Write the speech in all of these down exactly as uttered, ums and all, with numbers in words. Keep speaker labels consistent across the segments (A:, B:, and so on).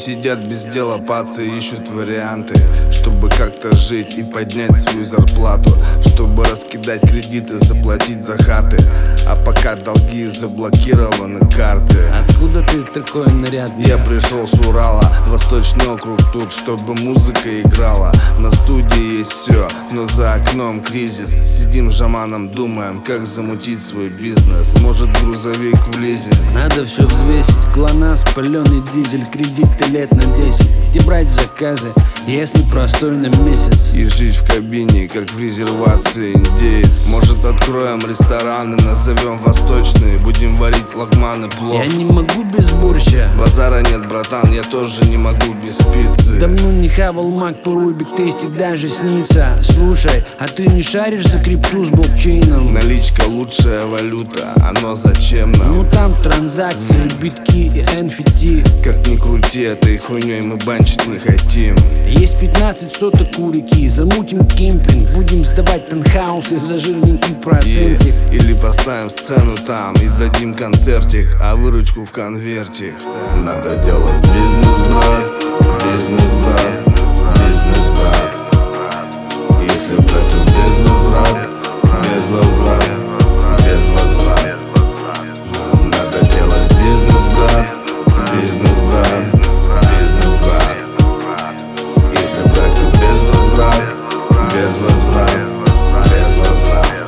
A: сидят без дела, пацы ищут варианты, чтобы как-то жить и поднять свою зарплату, чтобы раскидать кредиты, заплатить за хаты. А пока долги, заблокированы карты.
B: Откуда ты такой нарядный?
A: Я пришел с Урала, Восточный округ тут, чтобы музыка играла. На студии есть все, но за окном кризис. Сидим с Жаманом, думаем, как замутить свой бизнес. Может, грузовик в лизинг.
B: Надо все взвесить, ГЛОНАСС, паленый дизель, кредиты лет на десять. Где брать заказы, если простой на месяц?
A: И жить в кабине, как в резервации индеец. Может, откроем рестораны, назовем восточные, будем варить лагманы, плов.
B: Я не могу без борща.
A: Базара нет, братан, я тоже не могу без пиццы.
B: Давно не хавал мак, порой биг-тейсти даже снится. Слушай, а ты не шаришь за крипту с блокчейном?
A: Наличка лучшая валюта, оно зачем нам?
B: Ну там транзакции, битки и эн эф ти.
A: Как ни крути, этой хуйней мы банчить не хотим.
B: Есть пятнадцать соток у реки, замутим кемпинг. Будем сдавать танхаусы за жирненький процентик.
A: Yeah. Или поставим сцену там и дадим концертик, а выручку в конвертик. Надо делать бизнес, брат, бизнес, брат, бизнес, брат. Если брать, то бизнес, брат, без возврат, без возврат. Надо делать бизнес, брат, бизнес, брат, бизнес, брат. Если брать, то без возврат, без возврат, без возврат.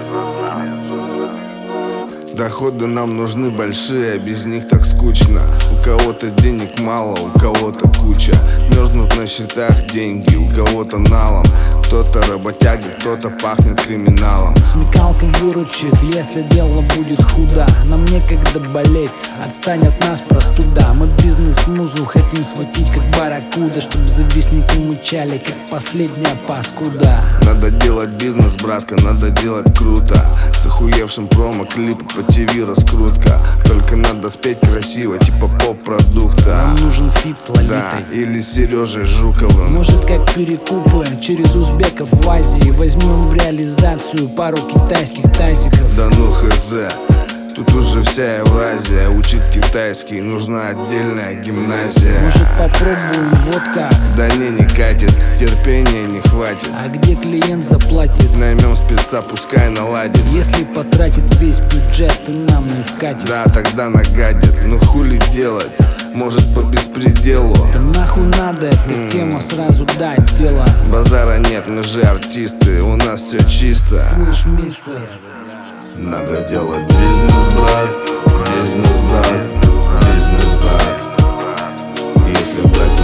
A: Доходы нам нужны большие, а без них так скучно. У кого-то денег мало, у кого-то куча. Мерзнут на счетах деньги, у кого-то налом. Кто-то работяга, кто-то пахнет криминалом.
B: Смекалка выручит, если дело будет худо. Нам некогда болеть, отстань от нас простуда. Мы бизнес-музу хотим схватить как барракуда, чтоб завистники мычали, как последняя паскуда.
A: Надо делать бизнес, братка, надо делать круто. С охуевшим промо-клипом по ТВ раскрутка. Только надо спеть красиво, типа поп-продукта.
B: Нам нужен фит с Лолитой,
A: да, или с Сережей Жуковым.
B: Может, как перекупы через узбеков в Азии. Возьмем в реализацию пару китайских тазиков.
A: Да ну хз, тут уже вся Евразия учит китайский, нужна отдельная гимназия.
B: Может, попробуем вот как?
A: Да не, не катит, терпения не хватит.
B: А где клиент заплатит?
A: Наймем спеца, пускай наладит.
B: Если потратит весь бюджет, то нам не вкатит.
A: Да, тогда нагадит, ну хули делать? Может, по беспределу?
B: Да нахуй надо, эта м-м. тема сразу дать дело.
A: Базара нет, мы же артисты, у нас все чисто.
B: Слышь, мистер,
A: надо делать бизнес, брат, бизнес, брат, бизнес, брат. Если брать